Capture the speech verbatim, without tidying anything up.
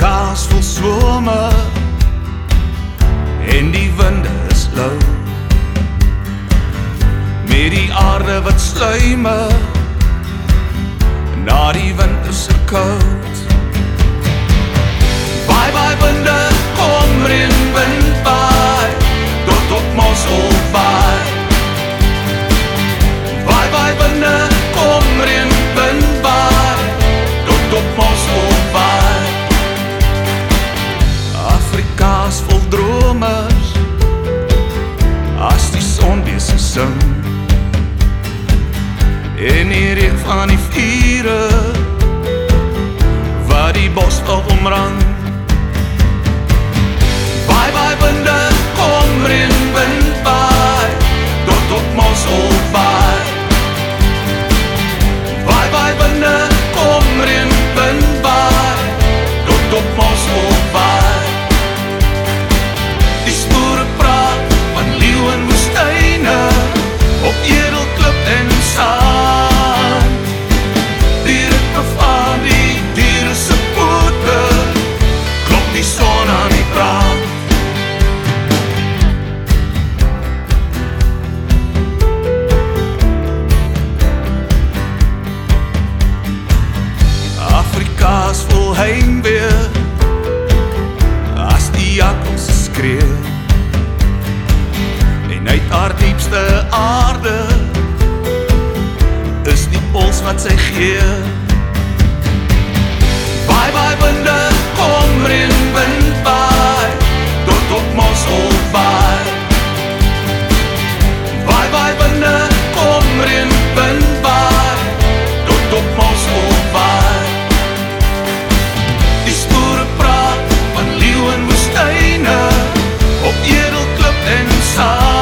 Afrika's vol swome en die winde is lou, met die aarde wat sluime na die winterse koud. Baai, baai winde, kom reën wind baai, tot op Mossel baai. Baai, baai winde, kom reën wind baai, tot op Mossel baai. Afrika's vol dromers, as die son besig sing, en die reuk van die vure, wat die bosveld omrang. Baai, baai winde, kom reën wind baai, tot op Mossel baai. Baai, baai winde, kom reën wind baai, tot op Mossel baai. Die spore praat van leeu en woestyne, op edelklip en sand. Die ritme van die diere se pote, klop die son aan die brand. Afrika's vol heimwee, as die jakkals skree, en uit haar diepste aarde, is die pols wat sy gee. Baai, baai winde, kom reën wind baai, tot op Mossel baai. Baai, baai winde, kom reën wind baai, tot op Mossel baai. Die spore praat van leeu en woestyne, op edelklip en sand.